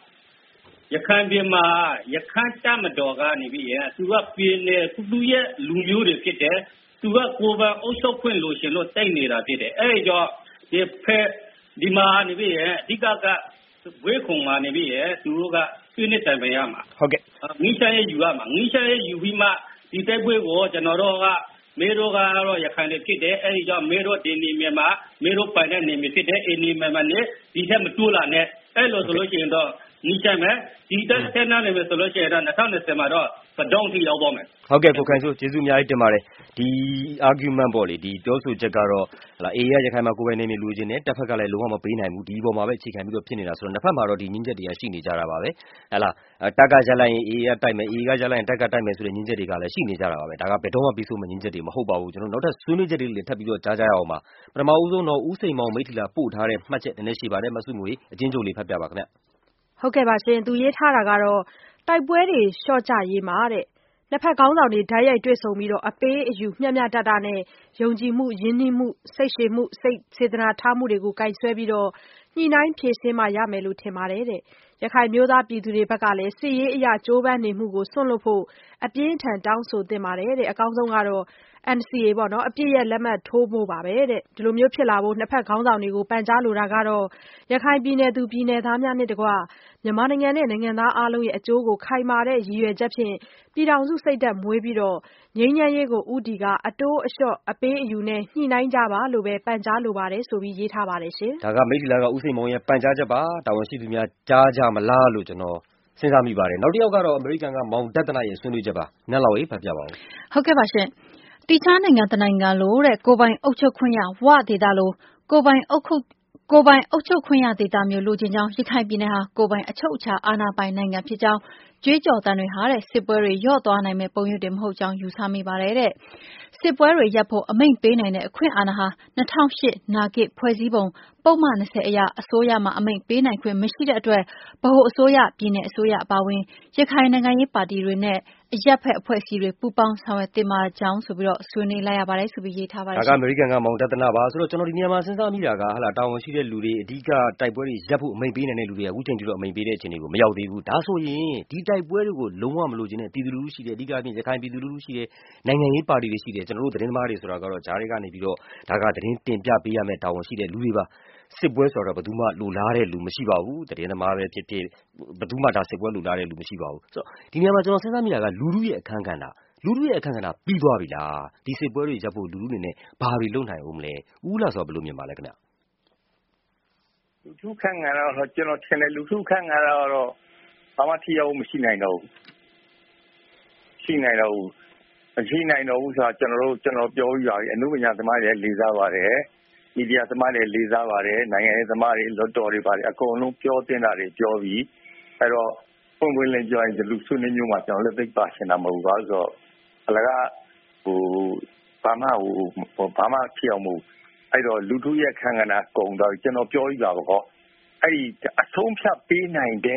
Yakan bi ma yakan ta ma do ga ni bi tu ga pin ne tu ye lu myo de phit de tu ga ko ba au shok phwin lo shin lo tai ni da phit de ai jo di phe di ma ni bi di ka wei khong ma ni bi tu ga twin ni tai bai ya ma ngi sha ye yu ya ma ngi sha ye yu bi ma di tai pwe ko jano ro ga me ro ga ro yakan de phit de ai jo me ro din ni me ma me ro pai ne ni me phit de ai ni me ma ne di tha ma tu la ne ai lo so lo shin do ni cha me di ta se na ne me so lo shin da 2020မှာတော့ပဒေါင်းတိရောက်ပါမယ်ဟုတ်ကဲ့ကိုခိုင်ဆိုကျေးဇူးအများကြီးတင်ပါတယ်ဒီ argument ပေါ့လေဒီပြောဆိုချက်ကတော့ဟလာ AA ရခိုင်မှာကိုယ်ပဲနေနေလူချင်းနဲ့တစ်ဖက်ကလည်းလုံးဝမပေးနိုင်ဘူးဒီပေါ်မှာပဲအခြေခံပြီးတော့ဖြစ်နေတာဆိုတော့နှစ်ဖက်မှာတော့ဒီညှင်းချက်တွေကရှိနေကြတာပါပဲဟလာတက်ကကြလိုက်ရင် AA ကတိုက်မယ် AA ကကြလိုက်ရင်တက်ကတိုက်မယ်ဆိုတဲ့ညှင်းချက်တွေကလည်းရှိနေကြတာပါပဲဒါကဘယ်တော့မှပြီးဆိုမညှင်းချက်တွေမဟုတ်ပါဘူးကျွန်တော်နောက်ထပ်ဆွေးနွေးချက်တွေလည်းထပ်ပြီးတော့ကြားကြရအောင်ပါပထမဦးဆုံးတော့ဦးစိန်မောင်မိထီလာပို့ထားတဲ့မှတ်ချက်နည်းနည်းရှိပါတယ်မဆုမွေအချင်းချုပ်လေးဖတ်ပြပါခင်ဗျဟုတ်ကဲ့ပါရှင်သူရေးထားတာကတော့တိုက်ပွဲတွေလျှော့ချရေးမှာတဲ့နှစ်ဖက်ခေါင်းဆောင်တွေဓာတ်ရိုက်တွေ့ဆုံပြီးတော့အပေးအယူမျှမျှတတနဲ့ယုံကြည်မှုရင်းနှီးမှုစိတ်ရှည်မှုစိတ်စေတနာထားမှုတွေကိုကင်ဆွဲပြီးတော့ညှိနှိုင်းဖြေရှင်းမှရမယ်လို့ထင်ပါတယ်တဲ့ရခိုင်မျိုးသားပြည်သူတွေဘက်ကလည်းစစ်ရေးအရာကြိုးပမ်းနေမှုကိုစွန့်လွတ်ဖို့အပြင်းထန်တောင်းဆိုသင့်ပါတယ်တဲ့အကောင်းဆုံးကတော့ NCA ပေါ့နော်အပြည့်ရဲ့လက်မှတ်ထိုးဖို့ပါပဲတဲ့ဒီလိုမျိုးဖြစ်လာဖို့နှစ်ဖက်ခေါင်းဆောင်တွေကိုပန်ကြားလိုတာကတော့ရခိုင်ပြည်နယ်သူပြည်နယ်သားများနဲ့တကွမြန်မာနိုင်ငံနဲ့နိုင်ငံသားအားလုံးရဲ့အကျိုးကိုခိုင်မာတဲ့ရည်ရွယ်ချက်ဖြင့်ပြည်ထောင်စုစိတ်သက်မွေးပြီးတော့ငြိမ်းချမ်းရေးကိုဥတီကအတိုးအလျှော့အပေးအယူနဲ့ညှိနှိုင်းကြပါလို့ပဲပန်ကြားလိုပါတယ်ဆိုပြီးရေးထားပါတယ်ရှင်ဒါကမိထီလာကဦးစိန်မောင်ရဲ့ပန်ကြားချက်ပါတာဝန်ရှိသူများကြားကြမလားလို့ကျွန်တော်စဉ်းစားမိပါတယ်နောက်တစ်ယောက်ကတော့အမေရိကန်ကမောင်ဒဿနာရဲ့ဆွေးနွေးချက်ပါနတ်လောက်ရေးဖတ်ပြပါဦးဟုတ်ကဲ့ပါရှင်တိချားနိုင်ငံတနိုင်ငံလို့တဲ့ကိုပိုင်အုပ်ချုပ်ခွင့်ရဝဒေတာလို့ကိုပိုင်အုပ်ချုပ်ခွင့်ရဒေတာမျိုးလိုချင်ကြောင်းရခိုင်ပြည်နယ်ဟာကိုပိုင်အချုပ်အခြာအာဏာပိုင်နိုင်ငံဖြစ်ကြောင်းကြွေးကြော်တမ်းတွေဟာတဲ့စစ်ပွဲတွေရော့သွားနိုင်မဲ့ပုံရိပ်တွေမဟုတ်ကြောင်းယူဆမိပါတယ်တဲ့စစ်ပွဲတွေရပ်ဖို့အမိန့်ပေးနိုင်တဲ့အခွင့်အာဏာဟာ2008နာဂစ်ဖွဲ့စည်းပုံပုံမှန်20အရအစိုးရမှအမိန့်ပေးနိုင်ခွင့်မရှိတဲ့အတွက်ဗဟိုအစိုးရပြည်နယ်အစိုးရအပါအဝင်ရခိုင်နိုင်ငံရေးပါတီတွေနဲ့အရက်ဖက်အဖွဲ့အစည်းတွေပူးပေါင်းဆောင်ရွက်တင်ပါကြောင်းဆိုပြီးတော့ဆွေးနွေးလိုက်ရပါတယ်ဆိုပြီးရေးထားပါတယ်ဒါကအမေရိကန်ကမောင်ဒဿနာပါဆိုတော့ကျွန်တော်ဒီနေရာမှာစဉ်းစားမိတာကဟလာတာဝန်ရှိတဲ့လူတွေအဓိကတိုက်ပွဲတွေရပ်ဖို့အမိန့်ပေးနိုင်တဲ့လူတွေကအခုချိန်ထိတော့အမိန့်ပေးတဲ့အခြေအနေကိုမရောက်သေးဘူးဒါဆိုရင်ဒီတိုက်ပွဲတွေကိုလုံးဝမလိုချင်တဲ့ပြည်သူလူထုရှိတယ်အဓိကအပြင်ရခိုင်ပြည်သူလူထုရှိတယ်နိုင်ငံရေးပါတီတွေရှိတယ်ကျွန်တော်တို့သတင်းသမားတွေဆိုတာကတော့ဂျားတွေကနေပြီးတော့ဒါကသတင်းတင်ပြပေးရမယ့်တာဝန်ရှိတဲ့လူတွေပါစစ်ပွဲဆိုတော့ဘယ်သူမှလိုလားတဲ့လူမရှိပါဘူးသတင်းသမားပဲဖြစ်ဖြစ်ဘယ်သူမှဒါစစ်ပွဲလိုလားတဲ့လူမရှိပါဘူးဆိုတော့ဒီနေရာမှာကျွန်တော်စဉ်းစားမိတာကလူထုရဲ့အခန်းကဏ္ဍပြီးသွားပြီလားဒီစစ်ပွဲတွေရပ်ဖို့လူထုအနေနဲ့ဘာတွေလုပ်နိုင်ဦးမလဲဦးလာဆိုဘယ်လိုမြင်ပါလဲခင်ဗျလူထုခန့်ကတော့ကျွန်တော်ထင်တယ်လူထုခန့်ကတော့ဘာမှထိရောက်မှုမရှိနိုင်တော့ဘူးရှိနိုင်တော့ဘူးဆိုတာကျွန်တော်ပြောပြီးပါပြီအနုပညာသမားတွေလေးစားပါတယ်မီဒီယာသမားတွေလေးစားပါတယ်နိုင်ငံရေးသမားတွေလွတ်တော်တွေပါတယ်အကုန်လုံးပြောတင်တာတွေပြောပြီးအဲ့တော့ပုံပွင့်လင်းပြောရင်ဒီလူဆွေးနွေးမျိုးမှာကျွန်တော်လည်းသိပါရှင်တာမဟုတ်ပါဘူးဆိုတော့အလကားဘာမှဖြစ်အောင်မို့အဲ့တော့လူထုရဲ့ခန့်ကဏ္ဍကုန်တော့ကျွန်တော်ပြောပြီးပါပေါ့အဲ့ဒီအဆုံးဖြတ်ပေးနိုင်တဲ့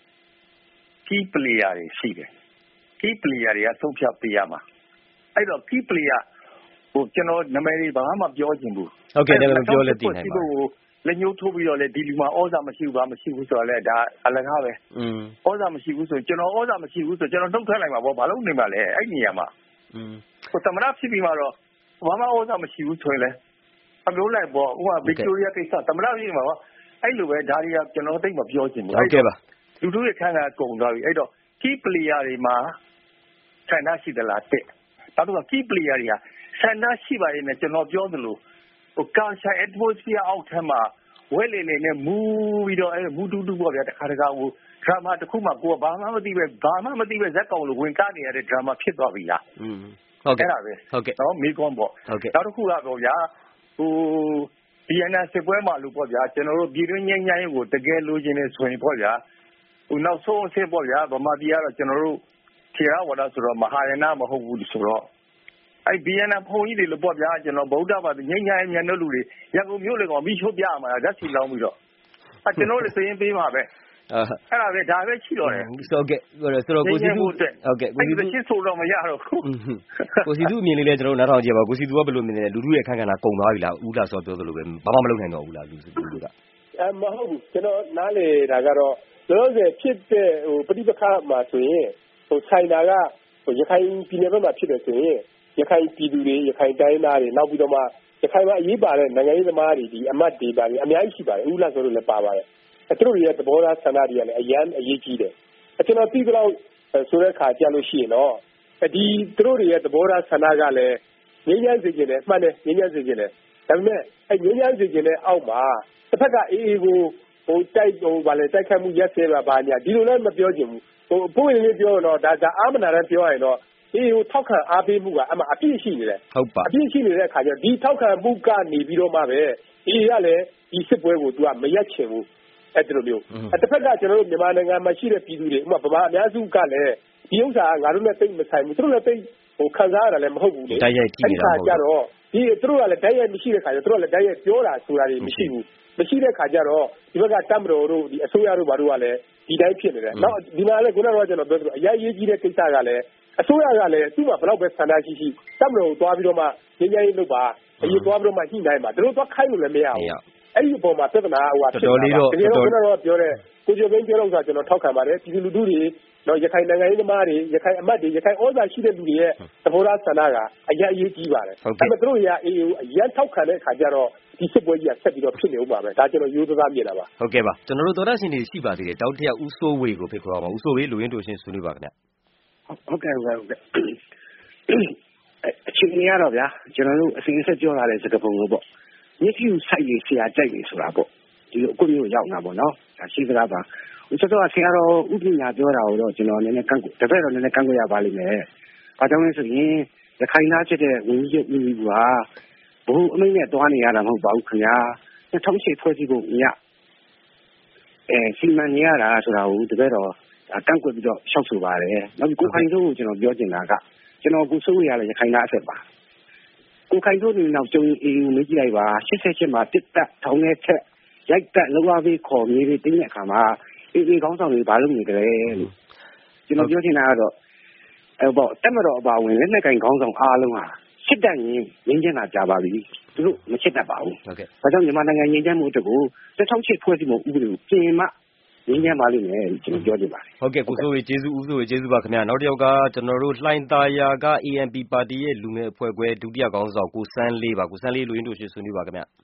key player တွေရှိတယ် key player တွေကဆုံးဖြတ်ပေးရမှာအဲ့တော့ key player ကျွန်တော်နာမည်တွေဘာမှပြောချင်ဘူးဟုတ်ကဲ့လည်းပြောလဲတည်နိုင်ပါလက်ညှိုးထိုးပြီးတော့လေဒီလူမှာဩဇာမရှိဘူးဘာမရှိဘူးဆိုတော့လေဒါအလကားပဲဩဇာမရှိဘူးဆိုကျွန်တော်ဩဇာမရှိဘူးဆိုကျွန်တော်နှုတ်ထွက်လိုက်မှာပေါ့ဘာလို့နေမှာလဲအဲ့နေရာမှာသမရဖြစ်ပြီးမှတော့ဘာမှဩဇာမရှိဘူးဆိုရင်လေအမျိုးလိုက်ပေါ့ဥပမာဗစ်တိုးရီးယားကိစ္စသမရဖြစ်မှာပေါ့အဲ့လိုပဲဒါတွေကကျွန်တော်သိမပြောချင်ဘူးဟုတ်ကဲ့ပါလူတို့ရဲ့ခန့်ကကုန်သွားပြီအဲ့တော့ key player တွေမှာဆန္ဒရှိသလားတဲ့ဒါတော့ key player တွေကဆန္ဒရှိပါရဲ့နဲ့ကျွန်တော်ပြောသလိုculture atmosphere အောက်ထက်မှာဝဲလေလေနဲ့မူပြီးတော့မူတူတူပေါ့ဗျာတခါတခါdrama တစ်ခုမှကိုကဘာမှမသိပဲဇက်ကောင်လိုဝင်ကားနေရတဲ့ drama ဖြစ်သွားပြီလားဟုတ်ကဲ့အဲ့ဒါပဲဟုတ်ကဲ့နော်မေကွန်ပေါ့နောက်တစ်ခုကတော့ဗျာBNN စစ်ပွဲမှာလို့ပေါ့ဗျာကျွန်တော်တို့ပြည်တွင်းငြိမ်းချမ်းရေးကိုတကယ်လိုချင်နေဆိုရင်ပေါ့ဗျာနောက်ဆုံးအဆင့်ပေါ့ဗျာဗမာပြည်ကတော့ကျွန်တော်တို့ထေရဝါဒဆိုတော့မဟာယာနမဟုတ်ဘူးဆိုတော့ BNN ဖုန်းကြီးတွေလို့ပေါ့ဗျာကျွန်တော်ဗုဒ္ဓဘာသာငြိမ်းချမ်းရေးမြန်တဲ့လူတွေရန်ကုန်မြို့လေကောင်ပြီးချုပ်ပြရမှာဓာတ်စီလောင်းပြီးတော့ကျွန်တော်လည်းစရင်ပေးမှာပဲအဲ့ဒါပဲဒါပဲရှိတော့တယ်ဟုတ်ကဲ့ဆိုတော့ကိုစီသူဟုတ်ကဲ့ကိုစီသူရှင်းဆိုတော့မရတော့ဘူးကိုစီသူအမြင်လေးလည်းကျွန်တော်နားထောင်ကြည့်ပါကိုစီသူကဘယ်လိုမြင်လဲလူထုရဲ့ခန့်ခန့်တာကုန်သွားပြီလားဦးလာဆိုပြောသလိုပဲဘာမှမလုပ်နိုင်တော့ဘူးလားလူစုကမဟုတ်ဘူးကျွန်တော်နားလေတာကတော့လောလောဆယ်ဖြစ်တဲ့ပဋိပက္ခမှာဆိုရင်ဆိုင်တာကရခိုင်ပြည်နယ်ဘက်မှာဖြစ်တယ်ဆိုရင်ရခိုင်ပြည်သူတွေရခိုင်တိုင်းသားတွေနောက်ပြီးတော့မှရခိုင်မှာအရေးပါတဲ့နိုင်ငံရေးသမားတွေဒီအမတ်ဒေတာတွေအများကြီးရှိပါတယ်ဦးလာဆိုလို့လည်းပါပါတယ်သူတို့ရဲ့သဘောထားဆန္ဒတွေကလည်းအရန်အရေးကြီးတယ်ကျွန်တော်ပြီးတော့ဆိုတဲ့အခါကြလို့ရှိရင်တော့ဒီသူတို့ရဲ့သဘောထားဆန္ဒကလည်းငြိမ်းချမ်းစေခြင်းနဲ့မှန်တယ်ငြိမ်းချမ်းစေခြင်းနဲ့ဒါပေမဲ့ငြိမ်းချမ်းစေခြင်းနဲ့အောက်မှာတစ်ဖက်ကအေးအေးကိုတိုက်ခတ်မှုရက်စဲပါညာဒီလိုလည်းမပြောချင်ဘူးပုံရင်းလေးပြောတော့ဒါအာမနာတန်းပြောရရင်တော့အေးကိုထောက်ခံအားပေးမှုကအမှအပြည့်ရှိနေတယ်ဟုတ်ပါအပြည့်ရှိနေတဲ့အခါကျတော့ဒီထောက်ခံမှုကနေပြီးတော့မှပဲအေးကလည်းဒီစစ်ပွဲကို तू ကမရက်ချင်ဘူးအဲ့ဒီလိုမျိုးတစ်ဖက်ကကျွန်တော်တို့မြန်မာနိုင်ငံမှာရှိတဲ့ပြည်သူတွေဥပမာဗမာအများစုကလည်းဒီဥစ္စာကငါတို့နဲ့တိတ်မဆိုင်ဘူးသူတို့လည်းတိတ်ခံစားရတာလည်းမဟုတ်ဘူးလေတိုက်ရိုက်ကြည့်နေတာဟုတ်ကြတော့ဒီသူတို့ကလည်းတိုက်ရိုက်မရှိတဲ့ခါကျတော့သူတို့ကလည်းတိုက်ရိုက်ပြောတာဆိုတာတွေမရှိဘူးမရှိတဲ့ခါကျတော့ဒီဘက်ကတမ်မတော်တို့ဒီအစိုးရတို့ဘာတို့ကလည်းဒီတိုင်းဖြစ်နေတယ်နောက်ဒီမှာလည်းခုနကကျွန်တော်ပြောသလိုအရေးကြီးတဲ့ကိစ္စကလည်းအစိုးရကလည်းသူ့မှာဘယ်တော့ပဲဆန္ဒရှိတမ်မတော်ကိုသွားပြီးတော့မှငြိမ်းချမ်းရေးလုပ်ပါအရေးသွားပြီးတော့မှညှိနှိုင်းပါသူတို့သွားခိုင်းလို့လည်းမရဘူးအဲ့ဒီအပေါ်မှာပြဿနာဟိုဖြစ်နေတာတကယ်တော့ခုနကပြောတဲ့ကိုကျော်ဘင်းပြောတော့ဆိုကျွန်တော်ထောက်ခံပါတယ်ပြည်သူလူထုတွေတော့ရခိုင်နိုင်ငံရေးသမားတွေရခိုင်အမတ်တွေရခိုင်ဩဇာရှိတဲ့လူတွေရဲ့သဘောထားဆန္ဒကအရေးကြီးပါတယ်ဒါပေမဲ့သူတို့ရအေးကိုအရင်ထောက်ခံတဲ့အခါကျတော့ဒီစစ်ပွဲကြီးကဆက်ပြီးတော့ဖြစ်နေဦးပါပဲဒါကျွန်တော်ရိုးသားမြင်တာပါဟုတ်ကဲ့ပါကျွန်တော်တို့သောတာရှင်တွေရှိပါသေးတယ်တောက်တရဦးစိုးဝေကိုဖိတ်ခေါ်ပါဦးစိုးဝေလူရင်းတို့ရှင်ဆွေးနွေးပါခင်ဗျဟုတ်ကဲ့အခြေအနေရတော့ဗျာကျွန်တော်တို့အစဉ်အဆက်ပြောလာတဲ့စကားပုံလို့ပေါ့မျက်စိကိုစိုက်ရဆရာကြိုက်နေဆိုတာပေါ့ဒီလိုအခုမျိုးရောက်လာပေါ့နော်ဒါရှိသလားပါကျွန်တော်ဆရာတော်ဥပညာပြောတာကိုတော့ကျွန်တော်နည်းနည်းတပည့်တော်နည်းနည်းကန့်ကွက်ရပါလိမ့်မယ်ဘာကြောင့်လဲဆိုရင်ရခိုင်သားဖြစ်တဲ့ဝန်ကြီးချုပ်ဦးကြီးကဘုံအမိန့်နဲ့တွားနေရတာမဟုတ်ပါဘူးခင်ဗျာ2008ဖွဲ့စည်းဖို့ညစီမံနေရတာဆိုတာကိုတပည့်တော်ကန့်ကွက်ပြီးတော့ရှောက်ဆိုပါတယ်နောက်ပြီးကိုခိုင်တို့ကိုကျွန်တော်ပြောချင်တာကကျွန်တော်ကိုစိုးရရတဲ့ရခိုင်သားအဆက်ပါကိုခိုင်တို့နေနောက်ကျုံအေးဦးမေးကြည့်လိုက်ပါ88မှာတစ်တက်ထောင်းနဲ့ထက်ရိုက်တက်လောကဘေးခေါ်မြေတွေတင်းတဲ့အခါမှာအေးခေါင်းဆောင်တွေဘာလုပ်နေကြလဲလို့ကျွန်တော်ပြောချင်တာကတော့တက်မတော်အပါဝင်လက်နက်ကင်ခေါင်းဆောင်အားလုံးဟာစစ်တပ်ရင်ငင်းချင်တာကြပါပြီသူတို့မချစ်တတ်ပါဘူးဟုတ်ကဲ့ဒါကြောင့်မြန်မာနိုင်ငံငင်းချမ်းမှုအတွက်ကို2008ဖွဲ့စည်းပုံဥပဒေကိုပြင်မှငင်းချမ်းပါလိမ့်မယ်ကျွန်တော်ပြောချင်ပါတယ်ဟုတ်ကဲ့ကိုစိုးဝေကျေးဇူးဦးစိုးဝေကျေးဇူးပါခင်ဗျာနောက်တစ်ယောက်ကကျွန်တော်တို့လှိုင်သာယာက ANP ပါတီရဲ့လူငယ်အဖွဲ့ခွဲဒုတိယခေါင်းဆောင်ကိုစန်းလေးပါကိုစန်းလေးလူရင်းတို့ရှင်ဆွေးနွေးပါခင်ဗျာ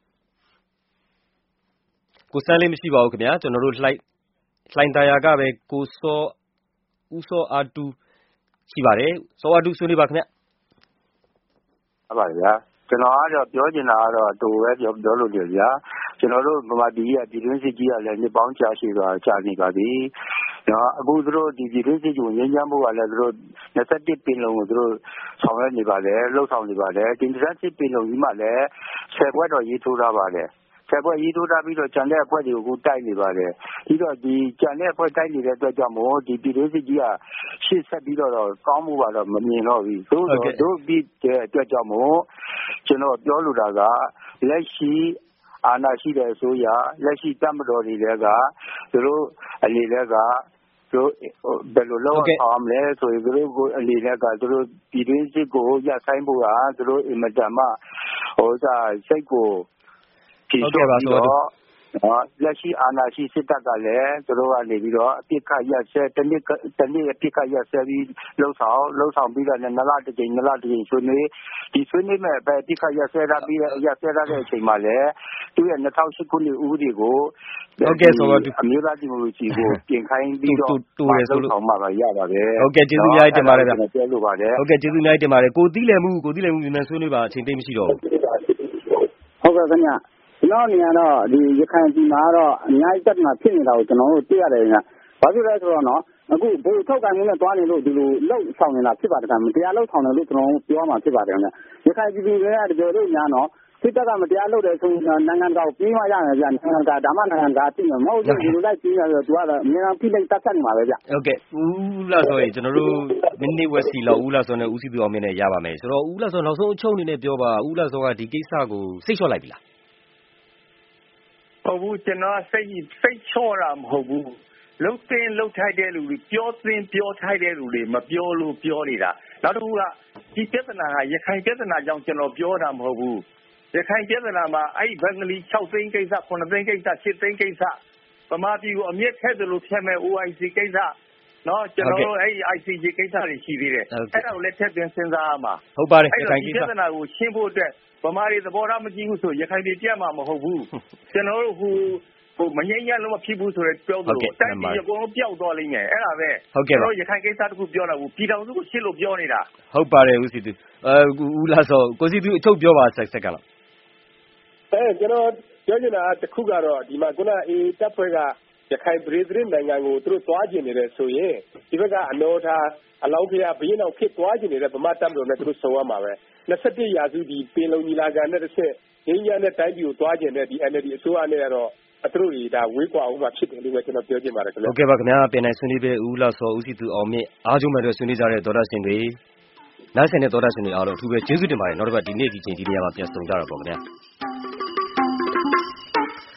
ကိုစန်းလေးမရှိပါဘူးခင်ဗျာကျွန်တော်တို့လှိုင်သာယာကပဲကိုဦးစောအားတူရှိပါတယ်စောအားတူဆွေးနွေးပါခင်ဗျဟုတ်ပါဗျာကျွန်တော်ကတော့ပြောချင်တာကတော့တူပဲပြောလို့လေဗျာကျွန်တော်တို့ဗမာပြည်ကပြည်တွင်းစစ်ကြီးကလည်းနှစ်ပေါင်းကြာရှိသွားကြာနေပါပြီနော်အခုသူတို့ဒီပြည်တွင်းစစ်ကိုငြိမ်းချမ်းဖို့ကလည်းသူတို့21ပင်လုံးကိုသူတို့ဆောင်ရွက်နေပါတယ်လှုပ်ဆောင်နေပါတယ်ဒီ21ပင်လုံးကြီးမှလည်း10ဘွဲ့တော်ရေးထိုးထားပါတယ်ဆက်ပွဲရေးထိုးထားပြီးတော့ကြံတဲ့အဖွဲ့တွေကိုတိုက်နေပါတယ်ပြီးတော့ဒီကြံတဲ့အဖွဲ့တိုက်နေတဲ့အတွက်ကြောင့်မို့ဒီပြည်တွင်းစစ်ကြီးကရှေ့ဆက်ပြီးတော့ကောင်းမှုကတော့မမြင်တော့ဘူးတို့ပြီးတဲ့အတွက်ကြောင့်မို့ကျွန်တော်ပြောလိုတာကလက်ရှိအာဏာရှိတဲ့အစိုးရလက်ရှိတပ်မတော်တွေကသူတို့အနေနဲ့ကတို့ဘယ်လိုလုပ်အောင်မလဲဆိုရင်သူတို့ကိုအနေနဲ့ကသူတို့ပြည်တွင်းစစ်ကိုရပ်ဆိုင်ဖို့ကသူတို့အင်မတန်မှစိတ်ကိုဟုတ်ကဲ့ပါဆိုတော့လက်ရှိအာဏာရှိစစ်တပ်ကလည်းသူတို့ကနေပြီးတော့အပြစ်ခတ်ရက်စဲတနည်းအပြစ်ခတ်ရက်စဲပြီးလှုပ်ဆောင်ပြီးတော့နှစ်လတစ်ကြိမ်ဆွေးနွေးဒီဆွေးနွေးမဲ့ပဲအပြစ်ခတ်ရက်စဲတာပြီးရက်စဲတဲ့အချိန်မှာလည်းသူရဲ့2008ခုနှစ်ဥပဒေကိုဟုတ်ကဲ့ဆိုတော့အမျိုးသားဒီမိုကရေစီကိုပြင်ခိုင်းပြီးတော့တူတယ်ဆိုလို့ဆောင်မှာပါရပါတယ်ဟုတ်ကဲ့ကျေးဇူးများတင်ပါတယ်ဗျာပြောလိုပါတယ်ဟုတ်ကဲ့ကျေးဇူးများတင်ပါတယ်ကိုသီးလည်မှုမြန်ဆွေးနွေးပါအချိန်တိတ်မရှိတော့ဘူးဟုတ်ကဲ့ခင်ဗျကျွန်တော်နေရတော့ဒီရခိုင်ပြည်မှာတော့အများကြီးတက်မှာဖြစ်နေတာကိုကျွန်တော်တို့သိရတယ်ခင်ဗျ။ဘာဖြစ်လဲဆိုတော့နော်အခုဘိုးထောက်ကန်မှုနဲ့တွားနေလို့ဒီလိုလောက်ဆောင်နေတာဖြစ်ပါတယ်ခင်ဗျ။တရားလောက်ဆောင်တယ်လို့ကျွန်တော်ပြောမှာဖြစ်ပါတယ်ခင်ဗျ။ရခိုင်ပြည်တွေကတကယ်လို့ညာနော်စစ်စစ်တပ်ကမတရားလုပ်တယ်ဆိုရင်နိုင်ငံတော်ပြေးမှရမယ်ဗျနိုင်ငံတော်ဒါမှနိုင်ငံတော်သိမှာမဟုတ်ဘူးဒီလိုလိုက်ပြေးရဆိုသူကတော့အများကြီးဖိလိုက်တတ်ဆက်နေမှာပဲဗျဟုတ်ကဲ့ဦးလာစောရေကျွန်တော်တို့မိနစ်ဝက်စီလောက်ဦးလာစောနဲ့ဦးစီသူအောင်မြင့်နဲ့ရပါမယ်ဆိုတော့ဦးလာစောနောက်ဆုံးအချုပ်အနေနဲ့ပြောပါဦးလာစောကဒီကိစ္စကိုစိတ်လျှော့လိုက်ပြီလားဟုတ်ဘူးကျွန်တော်စိတ်ချော့တာမဟုတ်ဘူးလှုပ်တင်လှုပ်ထိုက်တဲ့လူတွေပြောထိုက်တဲ့လူတွေမပြောလို့ပြောနေတာနောက်တစ်ခုကဒီပြဿနာကရခိုင်ပြဿနာကြောင့်ကျွန်တော်ပြောတာမဟုတ်ဘူးရခိုင်ပြဿနာမှာအဲ့ဘင်္ဂလီ6သိန်းကိစ္စ9သိန်းကိစ္စ10သိန်းကိစ္စဗမာပြည်ကိုအမြင့်ထက်တယ်လို့ဖြတ်မဲ့ OIC ကိစ္စနော်ကျွန်တော်တို့အဲ့ ICJ ကိစ္စတွေရှိသေးတယ်အဲ့ဒါကိုလည်းထည့်သွင်းစဉ်းစားရမှာဟုတ်ပါတယ်ရခိုင်ကိစ္စပြဿနာကိုရှင်းဖို့အတွက်ဗမာတွေသဘောထားမကြည့်ဘူးဆိုရခိုင်ပြည်ပြတ်မှာမဟုတ်ဘူးကျွန်တော်တို့ဟိုမငြိမ်းချမ်းလို့မဖြစ်ဘူးဆိုတော့ပြောသလိုတိုက်ပြီးအကုန်လုံးပျောက်သွားလိမ့်မယ်အဲ့ဒါပဲကျွန်တော်ရခိုင်ကိစ္စတခုပြောတာဘူးပြည်တော်စုကိုရှင်းလို့ပြောနေတာဟုတ်ပါတယ်ဦးစီသူဦးလာစောကိုစီသူအချုပ်ပြောပါစက္ကန့်လောက်ကျွန်တော်ပြောချင်တာတခုကတော့ဒီမှာခုနအေးတပ်ဖွဲ့ကရခိုင်ပြည်သူနိုင်ငံကိုသူတို့သွားကျင်နေတယ်ဆိုရင်ဒီဘက်ကအနော်ထားအလောင်းဖျားဘင်းအောင်ဖြစ်သွားကျင်နေတဲ့ဗမာတပ်မတော်နဲ့သူတို့ဆုံရမှာပဲ21ရာစုဒီပင်လုံညီလာခံနဲ့တစ်ဆက်ငင်းရတဲ့တိုင်းပြည်ကိုသွားကျင်တဲ့ဒီ NLD အစိုးရနဲ့ကတော့သူတို့တွေဒါဝေးကွာအောင်မှဖြစ်တယ်လို့ပဲကျွန်တော်ပြောချင်ပါတယ်ခင်ဗျဟုတ်ကဲ့ပါခင်ဗျာပင်နိုင်ဆွေးနွေးပဲဦးလာစောဦးစီသူအောင်မြင့်အားကျုံမဲ့ဆွေးနွေးကြတဲ့ဒေါ်တာရှင်တွေနားဆင်တဲ့ဒေါ်တာရှင်တွေအားလုံးအထူးပဲကျေးဇူးတင်ပါတယ်နောက်တစ်ပတ်ဒီနေ့ဒီချိန်ဒီနေရာမှာပြန်ဆုံကြတော့ပေါ့ခင်ဗျာ